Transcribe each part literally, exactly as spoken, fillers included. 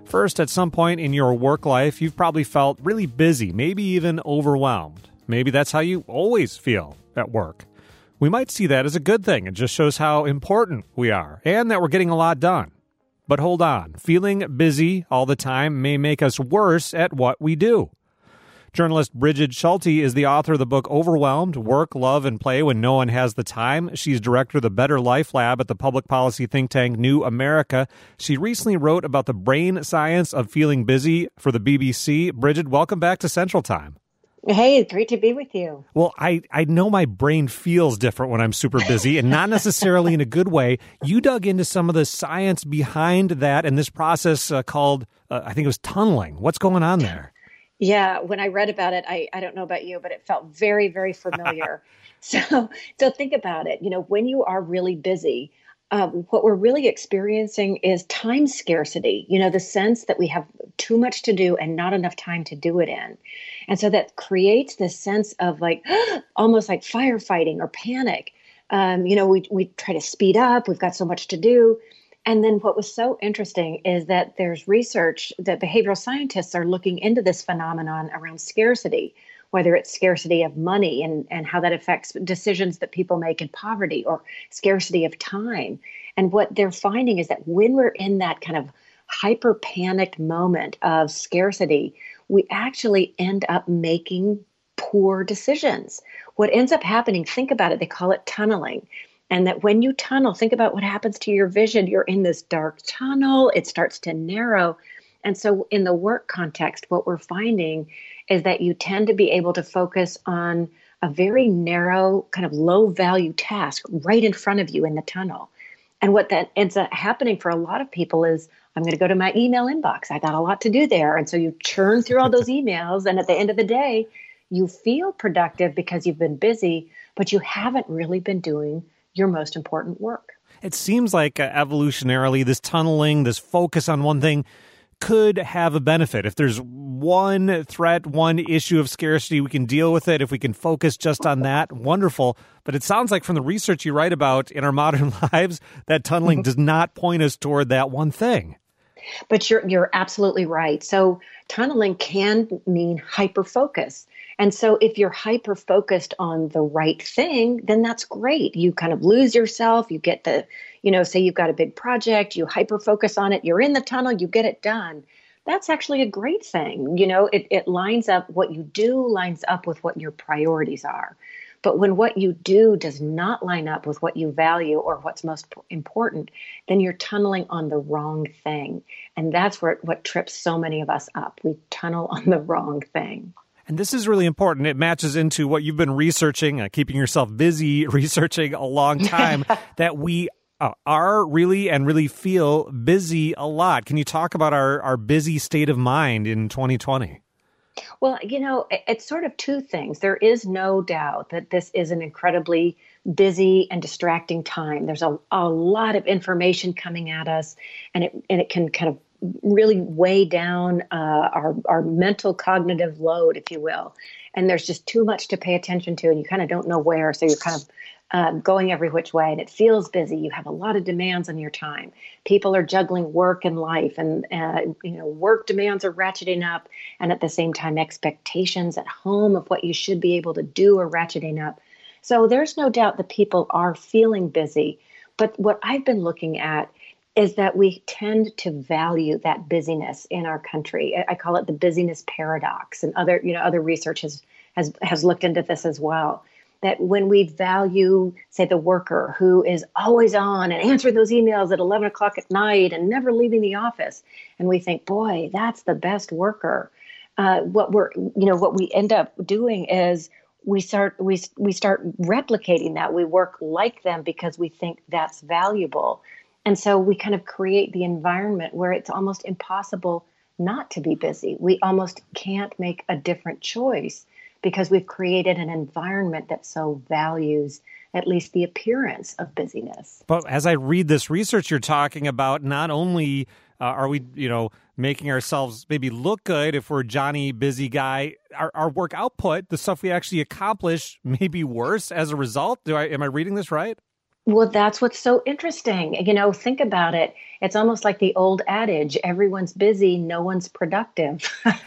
First, at some point in your work life, you've probably felt really busy, maybe even overwhelmed. Maybe that's how you always feel at work. We might see that as a good thing. It just shows how important we are and that we're getting a lot done. But hold on, feeling busy all the time may make us worse at what we do. Journalist Brigid Schulte is the author of the book Overwhelmed, Work, Love, and Play When No One Has the Time. She's director of the Better Life Lab at the public policy think tank New America. She recently wrote about the brain science of feeling busy for the B B C. Brigid, welcome back to Central Time. Hey, great to be with you. Well, I, I know my brain feels different when I'm super busy and not necessarily in a good way. You dug into some of the science behind that and this process uh, called, uh, I think it was tunneling. What's going on there? Yeah, when I read about it, I, I don't know about you, but it felt very, very familiar. so so think about it. You know, when you are really busy, um, what we're really experiencing is time scarcity, you know, the sense that we have too much to do and not enough time to do it in. And so that creates this sense of like, almost like firefighting or panic. Um, you know, we we try to speed up. We've got so much to do. And then what was so interesting is that there's research that behavioral scientists are looking into this phenomenon around scarcity, whether it's scarcity of money and, and how that affects decisions that people make in poverty or scarcity of time. And what they're finding is that when we're in that kind of hyper panicked moment of scarcity, we actually end up making poor decisions. What ends up happening, think about it, they call it tunneling. And that when you tunnel, think about what happens to your vision. You're in this dark tunnel. It starts to narrow. And so in the work context, what we're finding is that you tend to be able to focus on a very narrow, kind of low value task right in front of you in the tunnel. And what that ends up happening for a lot of people is, I'm going to go to my email inbox. I got a lot to do there. And so you churn through all those emails. And at the end of the day, you feel productive because you've been busy, but you haven't really been doing your most important work. It seems like uh, evolutionarily, this tunneling, this focus on one thing could have a benefit. If there's one threat, one issue of scarcity, we can deal with it. If we can focus just on that, wonderful. But it sounds like from the research you write about in our modern lives, that tunneling does not point us toward that one thing. But you're you're absolutely right. So tunneling can mean hyper-focus. And so if you're hyper-focused on the right thing, then that's great. You kind of lose yourself. You get the, you know, say you've got a big project, you hyper-focus on it, you're in the tunnel, you get it done. That's actually a great thing. You know, it, it lines up, what you do lines up with what your priorities are. But when what you do does not line up with what you value or what's most important, then you're tunneling on the wrong thing. And that's where what trips so many of us up. We tunnel on the wrong thing. And this is really important. It matches into what you've been researching, uh, keeping yourself busy, researching a long time, that we uh, are really and really feel busy a lot. Can you talk about our, our busy state of mind in twenty twenty? Well, you know, it's sort of two things. There is no doubt that this is an incredibly busy and distracting time. There's a, a lot of information coming at us, and it and it can kind of really weigh down uh, our, our mental cognitive load, if you will. And there's just too much to pay attention to, and you kind of don't know where. So you're kind of uh, going every which way, and it feels busy. You have a lot of demands on your time. People are juggling work and life, and uh, you know, work demands are ratcheting up, and at the same time, expectations at home of what you should be able to do are ratcheting up. So there's no doubt that people are feeling busy. But what I've been looking at is that we tend to value that busyness in our country. I call it the busyness paradox, and other, you know, other research has has has looked into this as well. That when we value, say, the worker who is always on and answering those emails at eleven o'clock at night and never leaving the office, and we think, boy, that's the best worker. Uh, what we're, you know, what we end up doing is we start we we start replicating that. We work like them because we think that's valuable. And so we kind of create the environment where it's almost impossible not to be busy. We almost can't make a different choice because we've created an environment that so values at least the appearance of busyness. But as I read this research you're talking about, not only uh, are we, you know, making ourselves maybe look good if we're Johnny busy guy, our, our work output, the stuff we actually accomplish, may be worse as a result. Do I am I reading this right? Well, that's what's so interesting. You know, think about it. It's almost like the old adage, everyone's busy, no one's productive.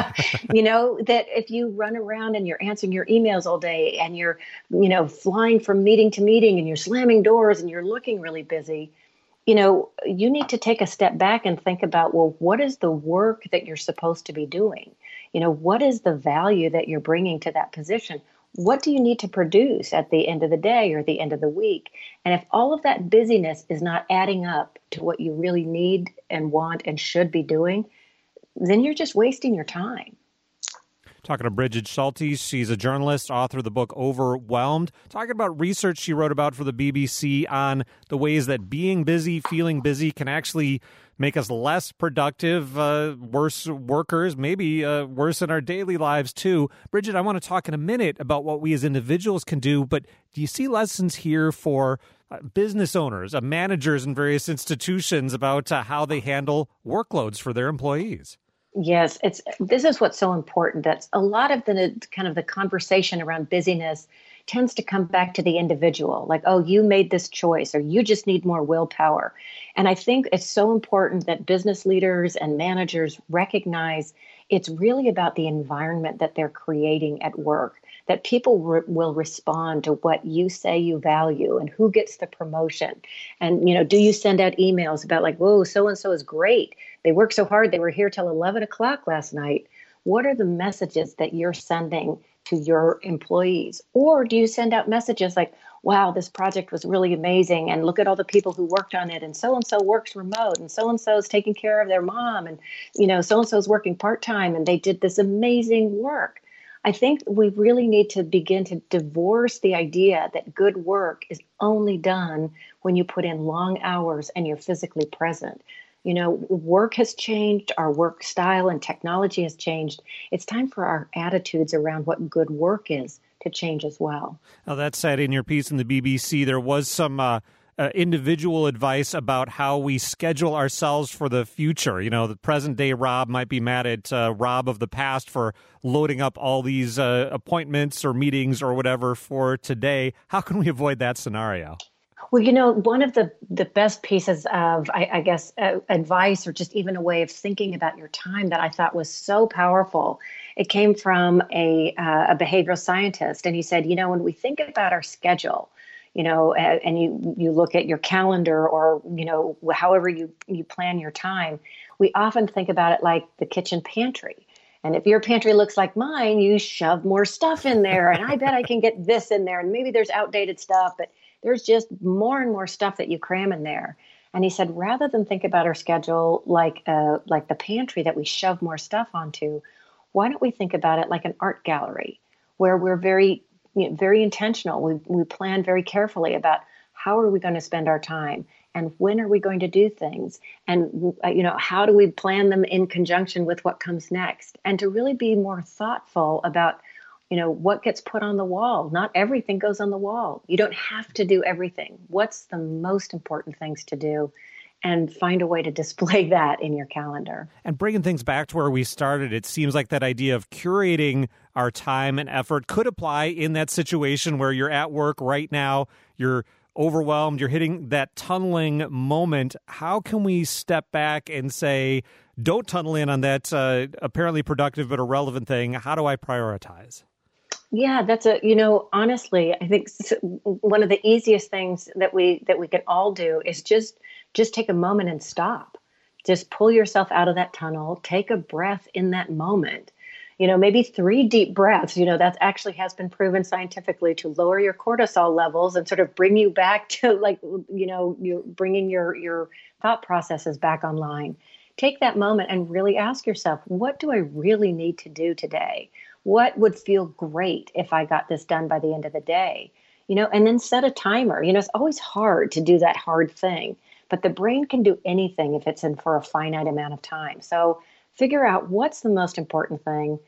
You know, that if you run around and you're answering your emails all day and you're, you know, flying from meeting to meeting and you're slamming doors and you're looking really busy, you know, you need to take a step back and think about, well, what is the work that you're supposed to be doing? You know, what is the value that you're bringing to that position? What do you need to produce at the end of the day or the end of the week? And if all of that busyness is not adding up to what you really need and want and should be doing, then you're just wasting your time. Talking to Brigid Schulte. She's a journalist, author of the book Overwhelmed, talking about research she wrote about for the B B C on the ways that being busy, feeling busy can actually make us less productive, uh, worse workers, maybe uh, worse in our daily lives too. Brigid, I want to talk in a minute about what we as individuals can do, but do you see lessons here for uh, business owners, uh, managers in various institutions about uh, how they handle workloads for their employees? Yes, it's this is what's so important. That's a lot of the kind of the conversation around busyness tends to come back to the individual, like, oh, you made this choice or you just need more willpower. And I think it's so important that business leaders and managers recognize it's really about the environment that they're creating at work, that people re- will respond to what you say you value and who gets the promotion. And, you know, do you send out emails about like, whoa, so-and-so is great. They worked so hard. They were here till eleven o'clock last night. What are the messages that you're sending to your employees? Or do you send out messages like, wow, this project was really amazing, and look at all the people who worked on it, and so-and-so works remote, and so-and-so is taking care of their mom, and, you know, so-and-so is working part-time, and they did this amazing work. I think we really need to begin to divorce the idea that good work is only done when you put in long hours and you're physically present. You know, work has changed, our work style and technology has changed. It's time for our attitudes around what good work is to change as well. Now, that said, in your piece in the B B C, there was some uh, uh, individual advice about how we schedule ourselves for the future. You know, the present-day Rob might be mad at uh, Rob of the past for loading up all these uh, appointments or meetings or whatever for today. How can we avoid that scenario? Well, you know, one of the, the best pieces of, I, I guess, uh, advice or just even a way of thinking about your time that I thought was so powerful, it came from a, uh, a behavioral scientist. And he said, you know, when we think about our schedule, you know, uh, and you, you look at your calendar or, you know, however you, you plan your time, we often think about it like the kitchen pantry. And if your pantry looks like mine, you shove more stuff in there. And I bet I can get this in there. And maybe there's outdated stuff, but there's just more and more stuff that you cram in there. And he said, rather than think about our schedule like uh, like the pantry that we shove more stuff onto, why don't we think about it like an art gallery where we're very, you know, very intentional. We, we plan very carefully about how are we going to spend our time and when are we going to do things? And, uh, you know, how do we plan them in conjunction with what comes next? And to really be more thoughtful about, you know, what gets put on the wall. Not everything goes on the wall. You don't have to do everything. What's the most important things to do? And find a way to display that in your calendar. And bringing things back to where we started, it seems like that idea of curating our time and effort could apply in that situation where you're at work right now, you're overwhelmed, you're hitting that tunneling moment. How can we step back and say, don't tunnel in on that uh, apparently productive but irrelevant thing? How do I prioritize? Yeah, that's a, you know, honestly, I think one of the easiest things that we that we can all do is just just take a moment and stop. Just pull yourself out of that tunnel, take a breath in that moment. You know, maybe three deep breaths, you know, that actually has been proven scientifically to lower your cortisol levels and sort of bring you back to like, you know, you're bringing your your thought processes back online. Take that moment and really ask yourself, what do I really need to do today? What would feel great if I got this done by the end of the day? You know, and then set a timer. You know, it's always hard to do that hard thing, but the brain can do anything if it's in for a finite amount of time. So figure out what's the most important thing.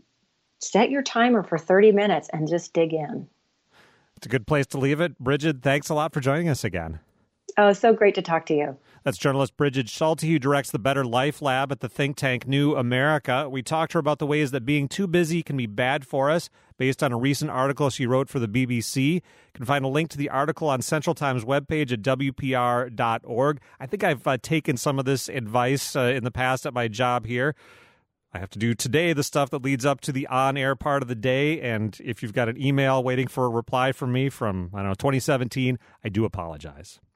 Set your timer for thirty minutes and just dig in. It's a good place to leave it. Brigid, thanks a lot for joining us again. Oh, so great to talk to you. That's journalist Brigid Schulte, who directs the Better Life Lab at the think tank New America. We talked to her about the ways that being too busy can be bad for us, based on a recent article she wrote for the B B C. You can find a link to the article on Central Times webpage at W P R dot org. I think I've uh, taken some of this advice uh, in the past at my job here. I have to do today the stuff that leads up to the on-air part of the day, and if you've got an email waiting for a reply from me from, I don't know, twenty seventeen, I do apologize.